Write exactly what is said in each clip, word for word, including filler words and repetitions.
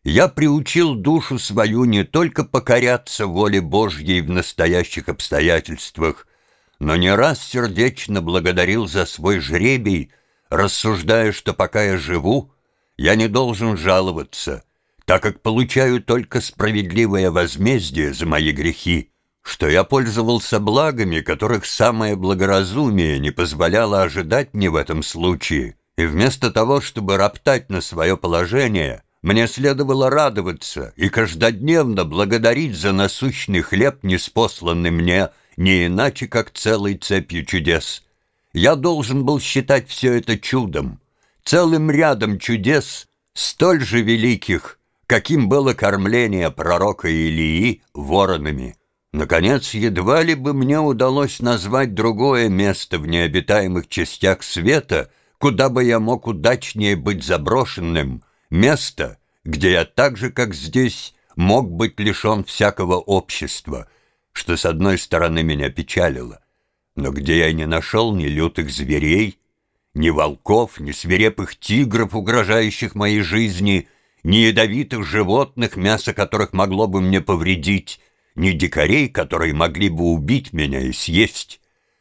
Я приучил душу свою не только покоряться воле Божьей в настоящих обстоятельствах, но не раз сердечно благодарил за свой жребий, рассуждая, что пока я живу, я не должен жаловаться, так как получаю только справедливое возмездие за мои грехи, что я пользовался благами, которых самое благоразумие не позволяло ожидать мне в этом случае, и вместо того, чтобы роптать на свое положение, мне следовало радоваться и каждодневно благодарить за насущный хлеб, ниспосланный мне, не иначе, как целой цепью чудес. Я должен был считать все это чудом, целым рядом чудес, столь же великих, каким было кормление пророка Илии воронами. Наконец, едва ли бы мне удалось назвать другое место в необитаемых частях света, куда бы я мог удачнее быть заброшенным, место, где я так же, как здесь, мог быть лишен всякого общества, что с одной стороны меня печалило, но где я не нашел ни лютых зверей, ни волков, ни свирепых тигров, угрожающих моей жизни, ни ядовитых животных, мясо которых могло бы мне повредить, ни дикарей, которые могли бы убить меня и съесть.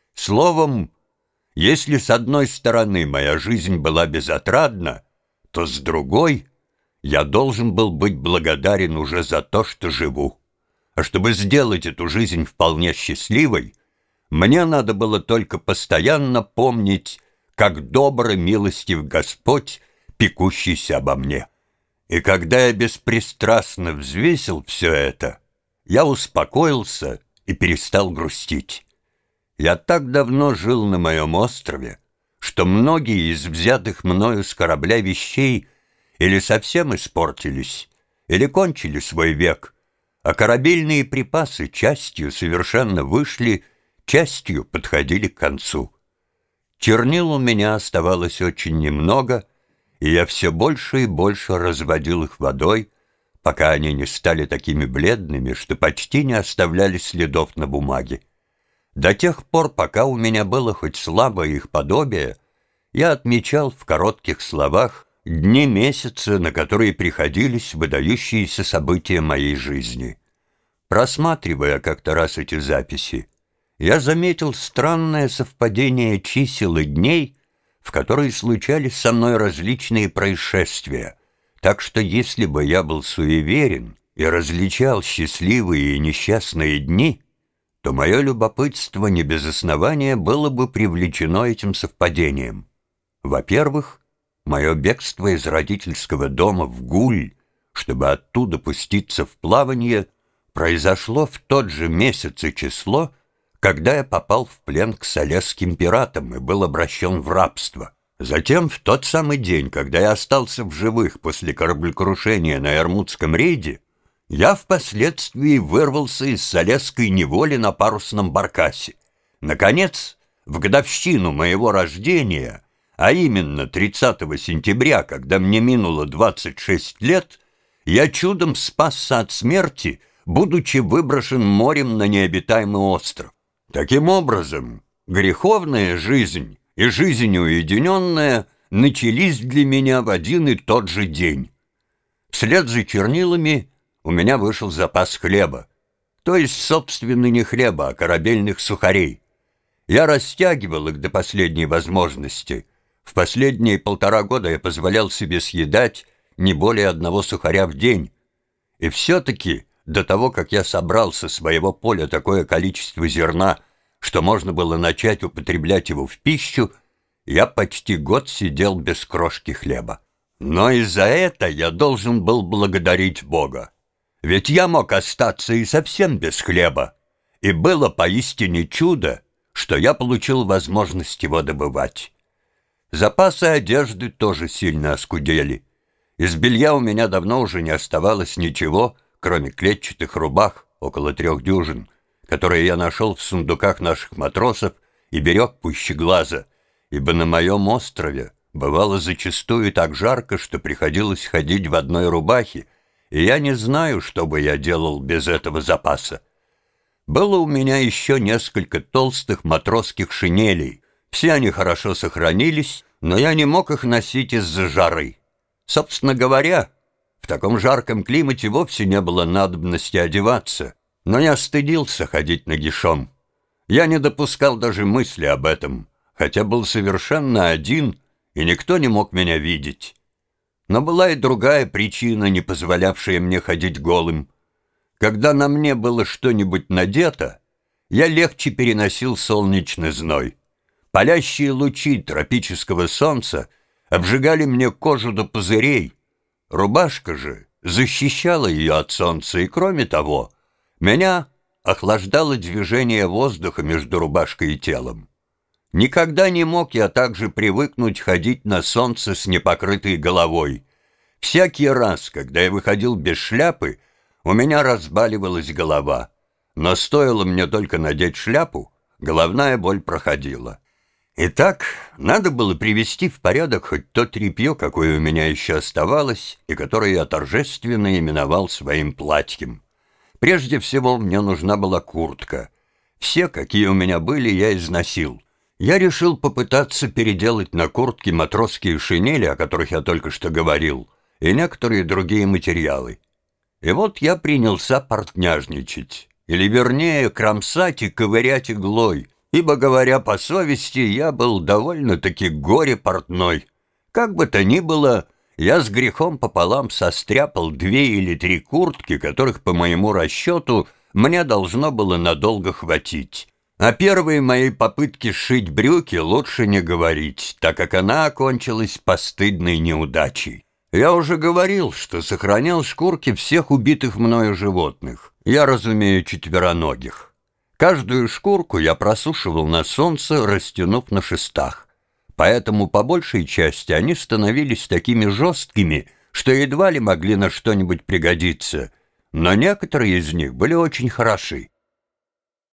Словом, если с одной стороны моя жизнь была безотрадна, то с другой я должен был быть благодарен уже за то, что живу. А чтобы сделать эту жизнь вполне счастливой, мне надо было только постоянно помнить, как добр и милостив Господь, пекущийся обо мне. И когда я беспристрастно взвесил все это, я успокоился и перестал грустить. Я так давно жил на моем острове, что многие из взятых мною с корабля вещей или совсем испортились, или кончили свой век, а корабельные припасы частью совершенно вышли, частью подходили к концу. Чернил у меня оставалось очень немного, и я все больше и больше разводил их водой, пока они не стали такими бледными, что почти не оставляли следов на бумаге. До тех пор, пока у меня было хоть слабое их подобие, я отмечал в коротких словах дни месяца, на которые приходились выдающиеся события моей жизни. Просматривая как-то раз эти записи, я заметил странное совпадение чисел и дней, в которые случались со мной различные происшествия, так что если бы я был суеверен и различал счастливые и несчастные дни, то мое любопытство не без основания было бы привлечено этим совпадением. Во-первых, мое бегство из родительского дома в Гуль, чтобы оттуда пуститься в плавание, произошло в тот же месяц и число, когда я попал в плен к салесским пиратам и был обращен в рабство. Затем, в тот самый день, когда я остался в живых после кораблекрушения на Эрмудском рейде, я впоследствии вырвался из салесской неволи на парусном баркасе. Наконец, в годовщину моего рождения, а именно тридцатого сентября, когда мне минуло двадцать шесть лет, я чудом спасся от смерти, будучи выброшен морем на необитаемый остров. Таким образом, греховная жизнь и жизнь уединенная начались для меня в один и тот же день. Вслед за чернилами у меня вышел запас хлеба, то есть, собственно, не хлеба, а корабельных сухарей. Я растягивал их до последней возможности. В последние полтора года я позволял себе съедать не более одного сухаря в день. И все-таки до того, как я собрал со своего поля такое количество зерна, что можно было начать употреблять его в пищу, я почти год сидел без крошки хлеба. Но и за это я должен был благодарить Бога. Ведь я мог остаться и совсем без хлеба, и было поистине чудо, что я получил возможность его добывать. Запасы одежды тоже сильно оскудели. Из белья у меня давно уже не оставалось ничего, кроме клетчатых рубах, около трех дюжин, которые я нашел в сундуках наших матросов и берег пуще глаза, ибо на моем острове бывало зачастую так жарко, что приходилось ходить в одной рубахе, и я не знаю, что бы я делал без этого запаса. Было у меня еще несколько толстых матросских шинелей. Все они хорошо сохранились, но я не мог их носить из-за жары. Собственно говоря, В таком жарком климате вовсе не было надобности одеваться, но я стыдился ходить нагишом. Я не допускал даже мысли об этом, хотя был совершенно один, и никто не мог меня видеть. Но была и другая причина, не позволявшая мне ходить голым. Когда на мне было что-нибудь надето, я легче переносил солнечный зной. Палящие лучи тропического солнца обжигали мне кожу до пузырей. Рубашка же защищала ее от солнца, и, кроме того, меня охлаждало движение воздуха между рубашкой и телом. Никогда не мог я также привыкнуть ходить на солнце с непокрытой головой. Всякий раз, когда я выходил без шляпы, у меня разбаливалась голова. Но стоило мне только надеть шляпу, головная боль проходила. Итак, надо было привести в порядок хоть то тряпье, какое у меня еще оставалось, и которое я торжественно именовал своим платьем. Прежде всего, мне нужна была куртка. Все, какие у меня были, я износил. Я решил попытаться переделать на куртке матросские шинели, о которых я только что говорил, и некоторые другие материалы. И вот я принялся портняжничать, или вернее кромсать и ковырять иглой, ибо, говоря по совести, я был довольно-таки горе-портной. Как бы то ни было, я с грехом пополам состряпал две или три куртки, которых, по моему расчету, мне должно было надолго хватить. О первой моей попытке сшить брюки лучше не говорить, так как она окончилась постыдной неудачей. Я уже говорил, что сохранял шкурки всех убитых мною животных. Я разумею четвероногих. Каждую шкурку я просушивал на солнце, растянув на шестах. Поэтому по большей части они становились такими жесткими, что едва ли могли на что-нибудь пригодиться. Но некоторые из них были очень хороши.